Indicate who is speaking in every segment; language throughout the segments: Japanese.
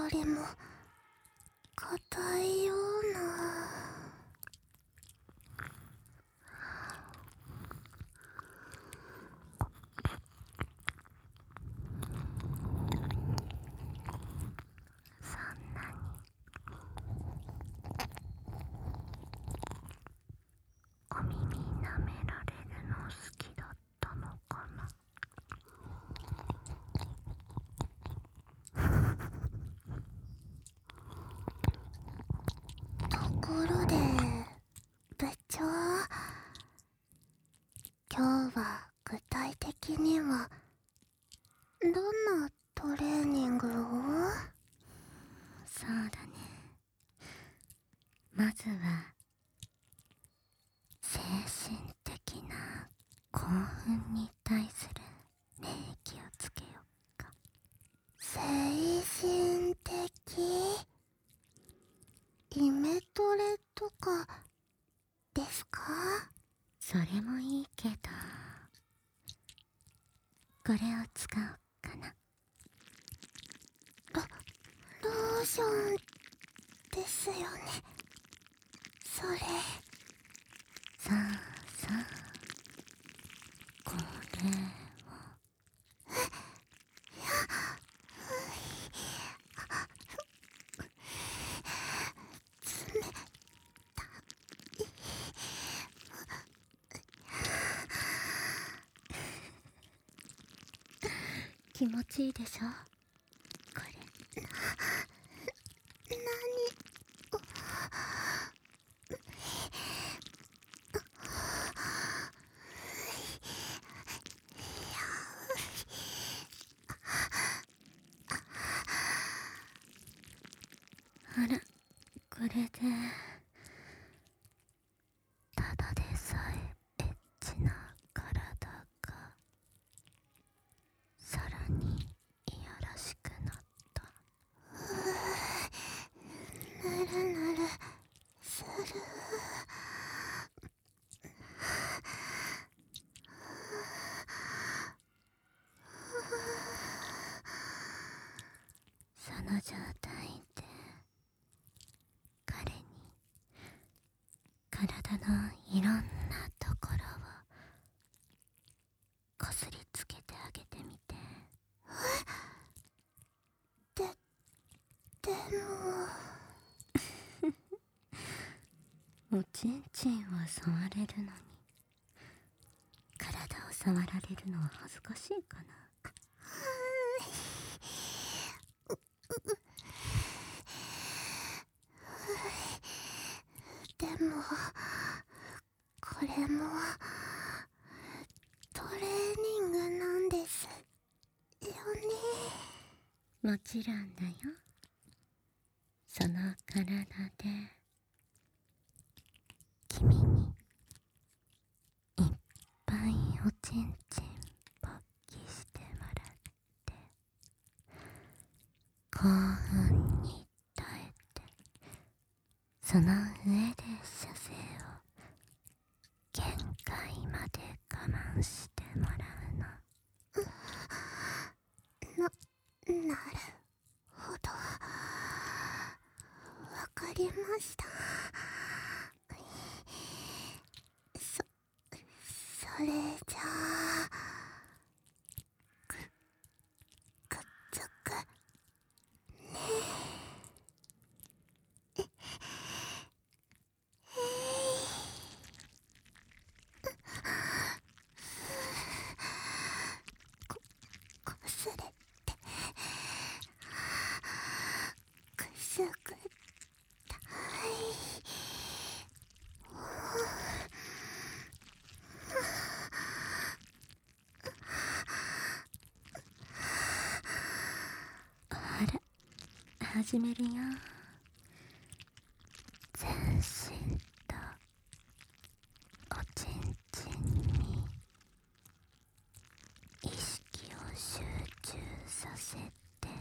Speaker 1: よりも硬いような。
Speaker 2: そんなにお耳舐められるの好きだったのかな。
Speaker 1: ところで部長、今日は具体的にはどんなトレーニングを？
Speaker 2: そうだね。まずは精神的な興奮に対する免疫をつけようか。
Speaker 1: 精神的？イメトレとかですか？
Speaker 2: それもいいけど、これを使おうかな。
Speaker 1: ローションですよね、それ。
Speaker 2: そうそう、これを。気持ちいいでしょこれ。あら、これでただでさえエッチな体がさらにいやらしくなった。
Speaker 1: ぬるぬるする。
Speaker 2: その状態で彼に体のいろんなところをこすりつけてあげてみて。
Speaker 1: でも
Speaker 2: おちんちんは触れるのに体を触られるのは恥ずかしいかな。
Speaker 1: でもこれもトレーニングなんですよね。
Speaker 2: もちろんだよ。その体で君にいっぱいおちんちん勃起してもらって、興奮に耐えて、その上で射精を限界まで我慢してもらうの。
Speaker 1: なるほど、わかりました。それじゃあくっつくね。こすれてくすぐったい。
Speaker 2: ほら、始めるよ。全身とおちんちんに意識を集中させて、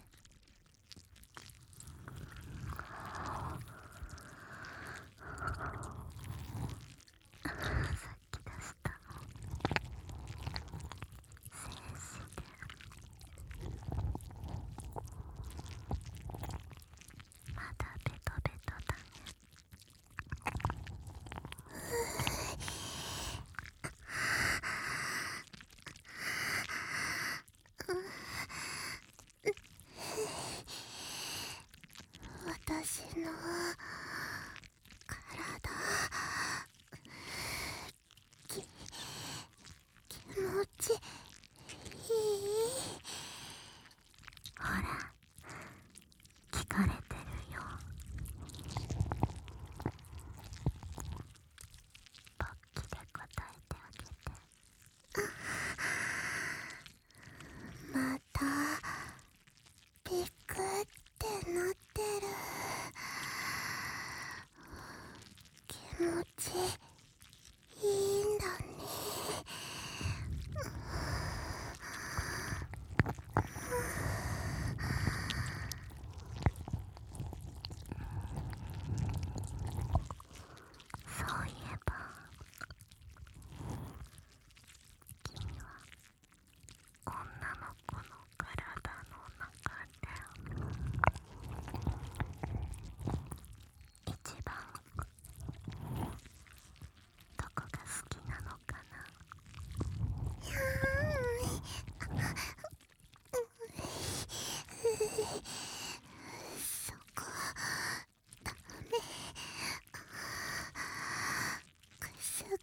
Speaker 2: さっき出した精子で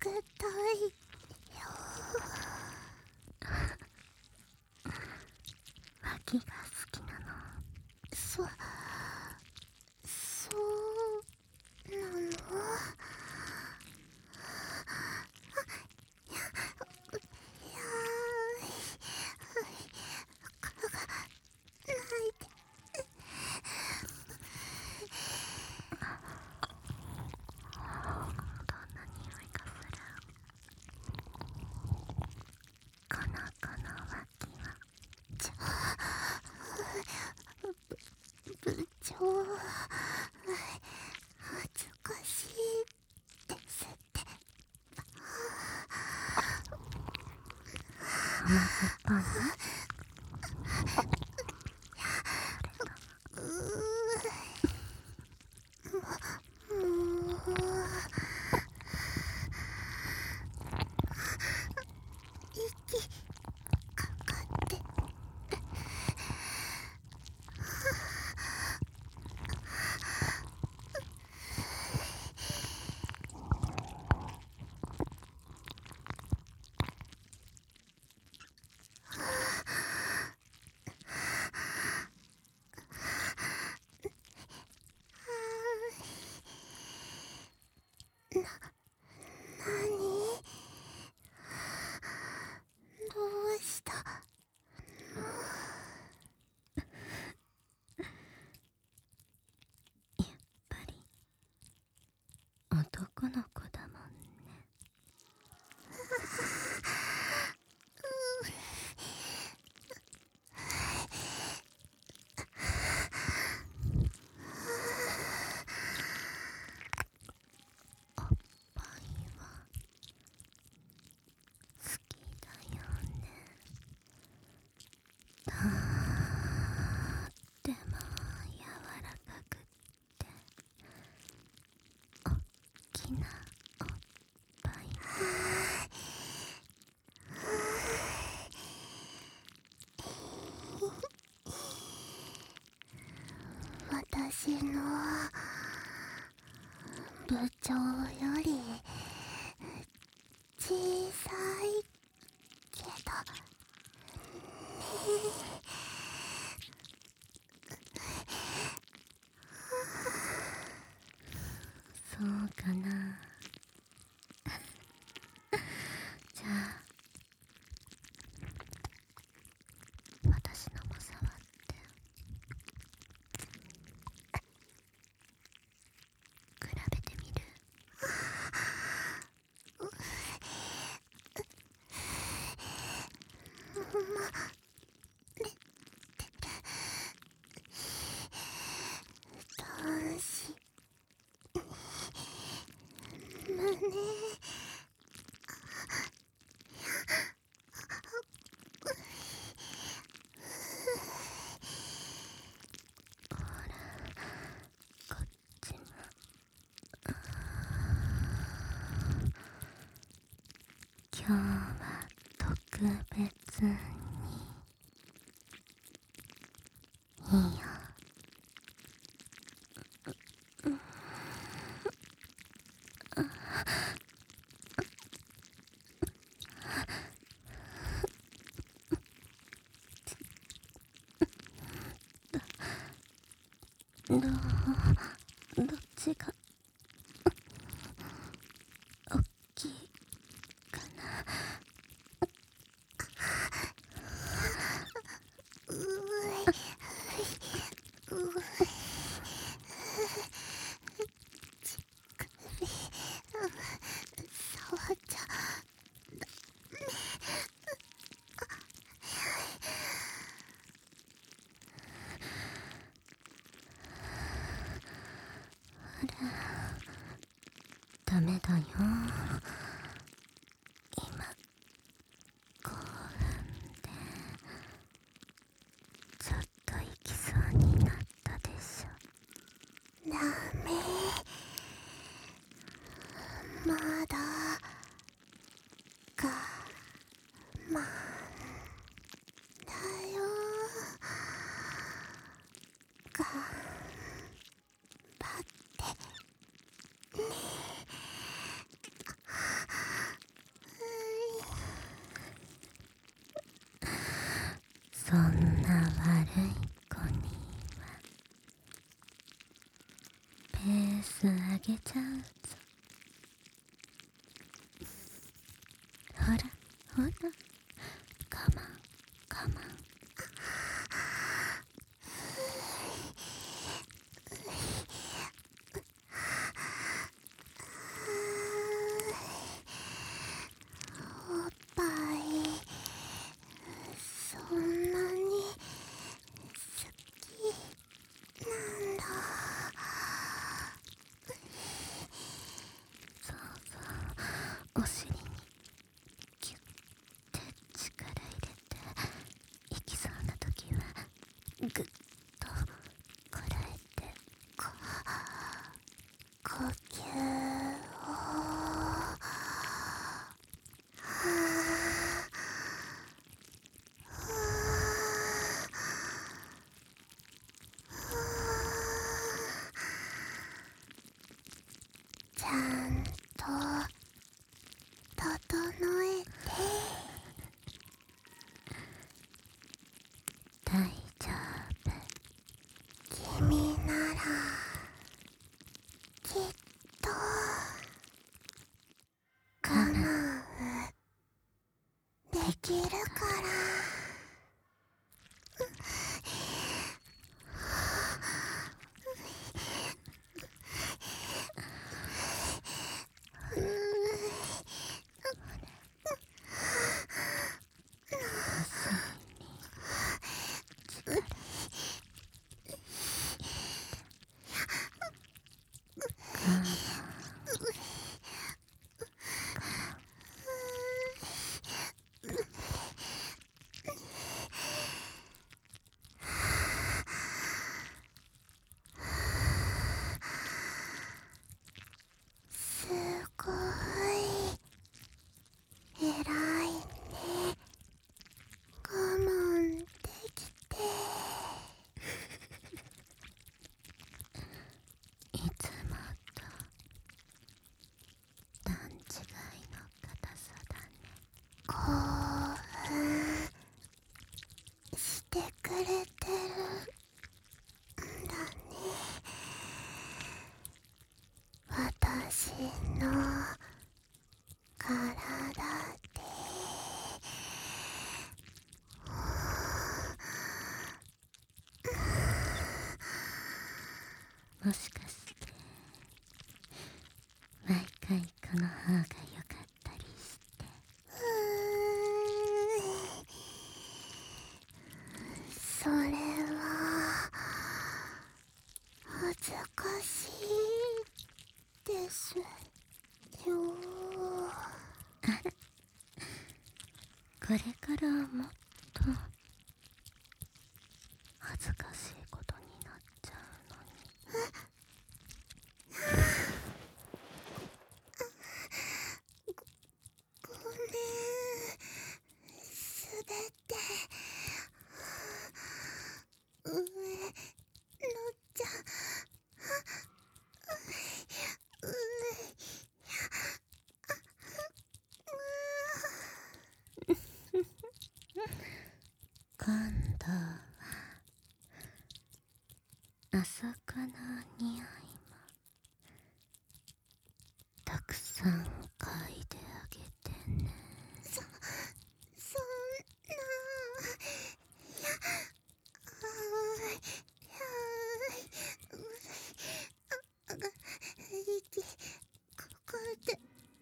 Speaker 1: くたいよ。
Speaker 2: 脇が好きなの？
Speaker 1: そうなの？
Speaker 2: どんな匂いがする？この子の脇は
Speaker 1: 部長、恥ずかしいですって。
Speaker 2: 甘酸っぱい？
Speaker 1: もう息かかって。なに？どうしたの？
Speaker 2: やっぱり男の子だもんね。おっぱいは好きだよね。とっても柔らかくっておっきなおっぱい。
Speaker 1: 私の部長より小さいけど
Speaker 2: そうかな。じゃあ私のも触って比べてみる？
Speaker 1: 男子胸
Speaker 2: ほらこっちも。今日は特別にいいよ。どっちがおっきいかな？
Speaker 1: 触っちゃ
Speaker 2: ダメだよ。今興奮でちょっと行きそうになったでしょ。
Speaker 1: ダメ。まだ我慢だよ。頑張ってね。
Speaker 2: ースあげちゃうぞ。ほらほら、カマンカマン。
Speaker 1: おっぱいそんなに好きなんだ。
Speaker 2: そうそう、お尻にギュッて力入れて、行きそうな時はグッとこらえて、
Speaker 1: 呼吸をちゃんと整えて。
Speaker 2: 大丈夫。
Speaker 1: 君ならきっと我慢できるから。すごい偉いね。我慢できて。
Speaker 2: いつもと段違いの硬さだね。
Speaker 1: 興奮してくれてるんだね。私の体で。
Speaker 2: もしかして毎回この方が良かったりして。
Speaker 1: それは恥ずかしいですよ。
Speaker 2: これからもっと恥ずかしいことになっちゃうのに。
Speaker 1: ごめん、すべて上のちゃん。
Speaker 2: 今度はあそこの匂いもたくさん嗅いであげてね。
Speaker 1: そんな。や息かかえてる。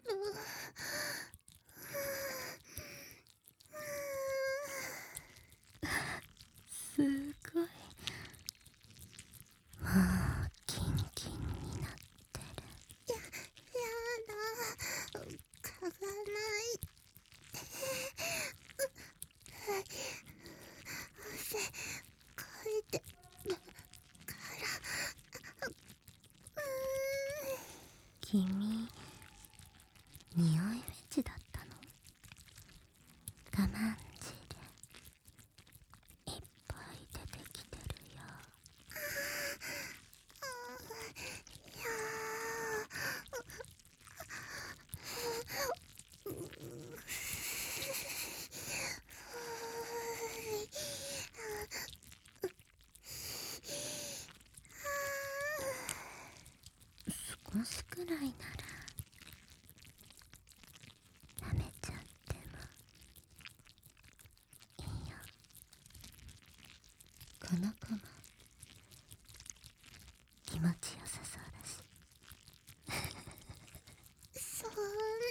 Speaker 2: すごい、もうキンキンになってる。
Speaker 1: やだ、嗅がないで。汗かいてるから。
Speaker 2: 君、匂いフェチだったの？我慢汁いっぱい出てきてるよ。
Speaker 1: いや
Speaker 2: 少しくらいなら舐めちゃってもいいよ。この子も気持ちよさそうだし。
Speaker 1: そんな。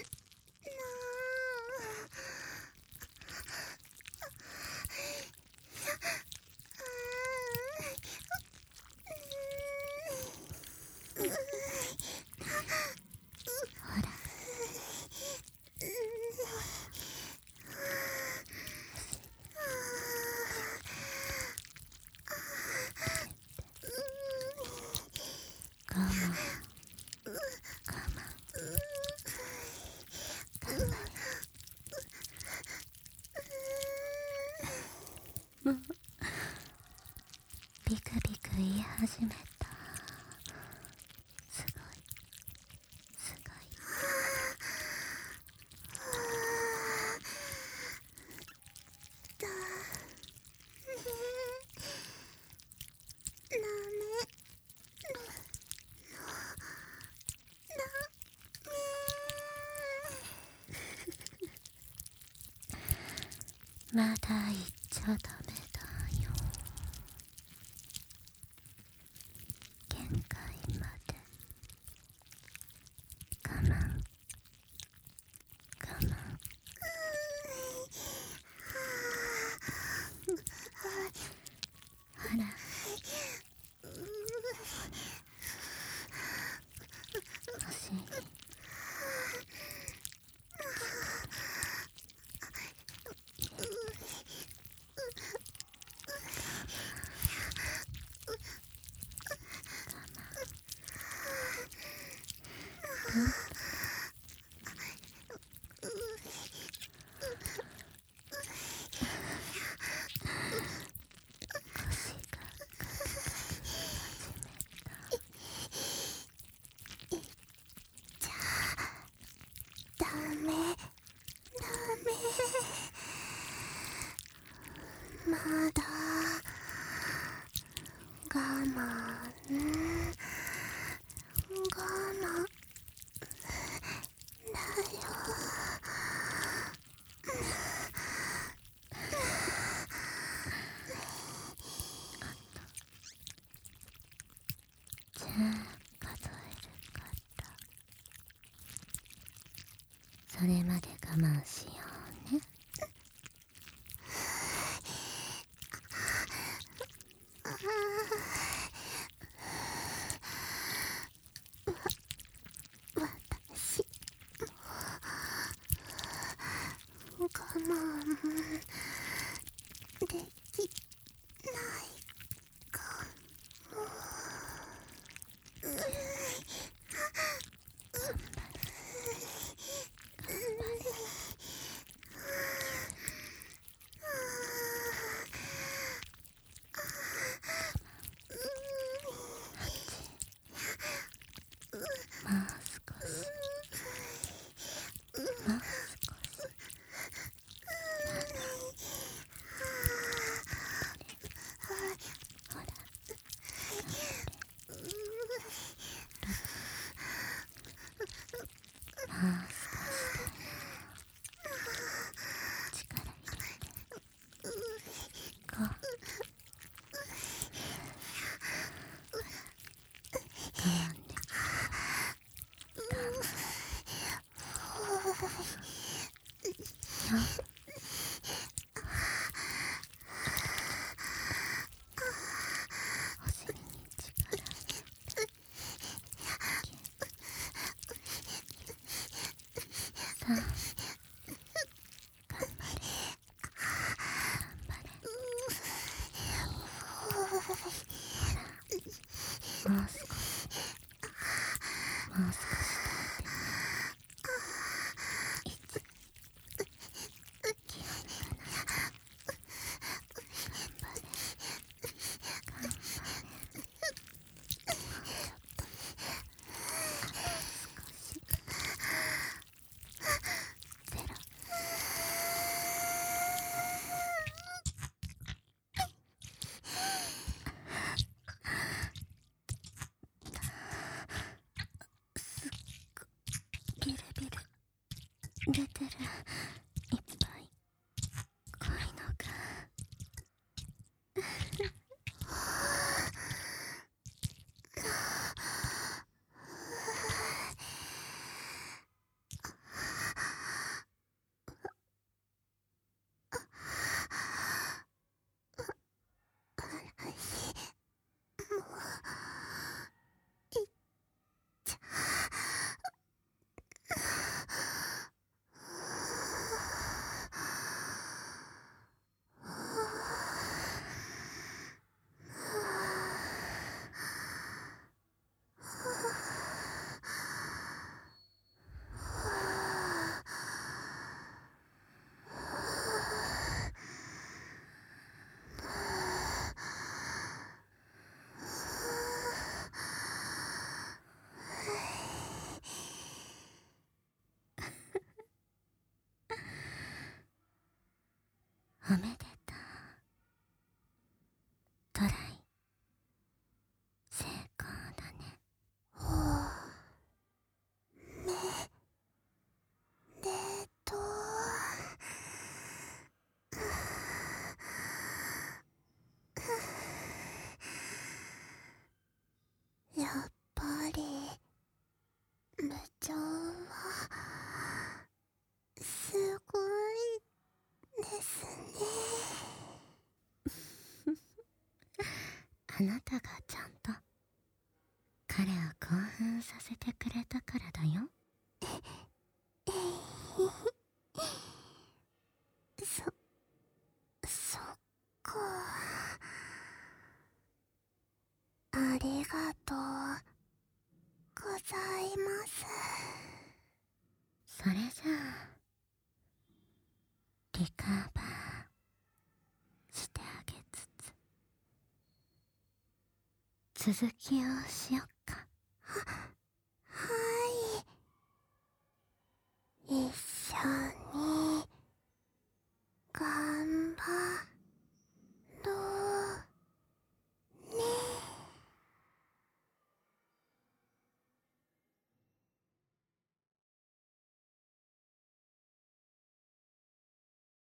Speaker 2: ほら、我慢我慢頑張れ。もうビクビク言い始めた。すごいすごい。
Speaker 1: ダメ。
Speaker 2: まだ言っちゃダメだよ。限界まで我慢我慢。ほら、お尻腰が
Speaker 1: ダメ。まだ我慢だよ。
Speaker 2: じゃあ数えるから、それまで我慢しようね。
Speaker 1: 私我慢できないかも。
Speaker 2: もう少し、もう少し。ほら、もう少しだよ。力入れて。こう。我慢できる。我慢。よ。お尻に力入れて。さあ、頑張れ。頑張れ。ほら、もう少し。もう少し耐えて。気を抜かないで。頑張れ。頑張れ。もうちょっと。あと少し。ゼロ。 出てる。いっぱい濃いのが。おめでとう。トライ成功だね。
Speaker 1: でとやっぱり部長はすごいですね。
Speaker 2: あなたがちゃんと彼を興奮させてくれたからだよ。
Speaker 1: そっか。ありがとうございます。
Speaker 2: それじゃあリカバーしてあげつつ続きをしよっか。
Speaker 1: はい。一